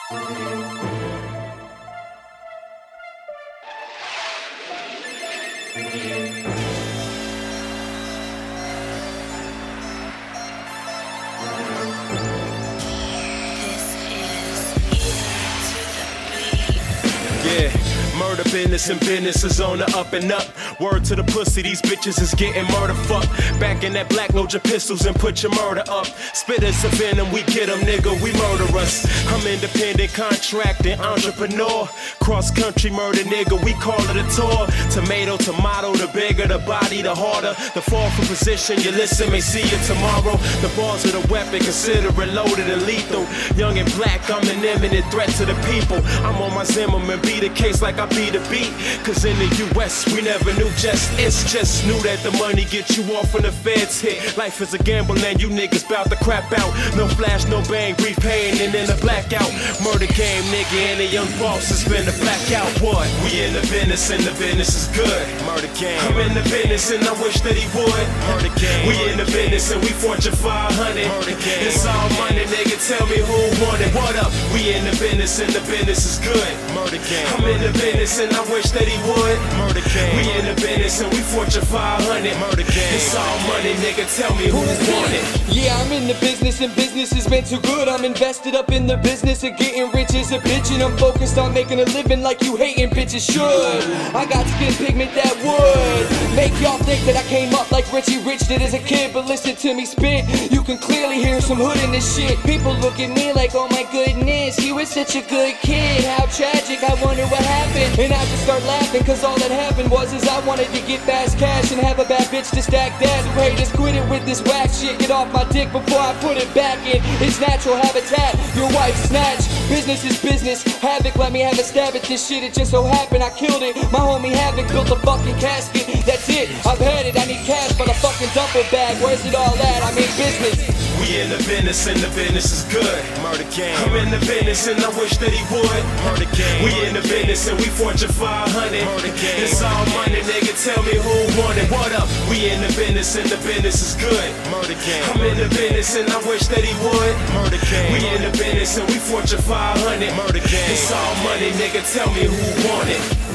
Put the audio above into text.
Yeah, murder business and business is on the up and up. Word to the pussy, these bitches is getting murder fucked. Back in that black, load your pistols and put your murder up. Spitters of venom, we get them, nigga, we murder us. I'm independent, contracting, entrepreneur. Cross country murder, nigga, we call it a tour. Tomato, tomato, the bigger the body, the harder. The fall from position, you listen, may see you tomorrow. The balls of the weapon, consider it loaded and lethal. Young and black, I'm an imminent threat to the people. I'm on my Zimmerman, be the case like I be the beat. Cause in the US, we never knew it's just knew that the money get you off when the feds hit. Life is a gamble and you niggas bout to crap out. No flash, no bang, brief pain and then a blackout. Murder game, nigga, and the young boss has been a blackout. What? We in the business and the business is good. Murder game. I'm in the business and I wish that he would. Murder game. We in the business and we fortune 500. Murder game. It's all money, nigga, tell me who want it. What up? We in the business and the business is good. Murder game. I'm in the business and I wish that he would. Murder game. We in the business and we fortune 500. Murder game. It's all money, nigga, tell me who want it. Yeah, I'm in the business and business has been too good. I'm invested up in the business of getting rich as a bitch, and I'm focused on making a living like you hating bitches should. I got skin pigment that would make y'all think that I came up like Richie Rich did as a kid, but listen to me spit, you can clearly hear some hood in this shit. People look at me like, oh my goodness, he was such a good kid, how tragic, I wonder what happened. And I just start laughing, cause all that happened was I wanted to get fast cash and have a bad bitch to stack that. So hey, just quit it with this whack shit, get off my dick before I put it back in its natural habitat. Your wife snatch, business is business. Havoc, let me have a stab at this shit, it just so happened I killed it. My homie Havoc built a fucking casket, that's it, I've had it, I need cash for the fucking duffel bag. Where's it all at? I'm in business. We in the business and the business is good. Murder game. I'm in the business and I wish that he would. Murder game. We in the business and we fortune 500. Murder game. It's all money, nigga, tell me who want it. What up? We in the business and the business is good. Murder game. I'm in the business and I wish that he would. Murder game. We in the business and we fortune 500. Murder game. It's all money, nigga, tell me who want it.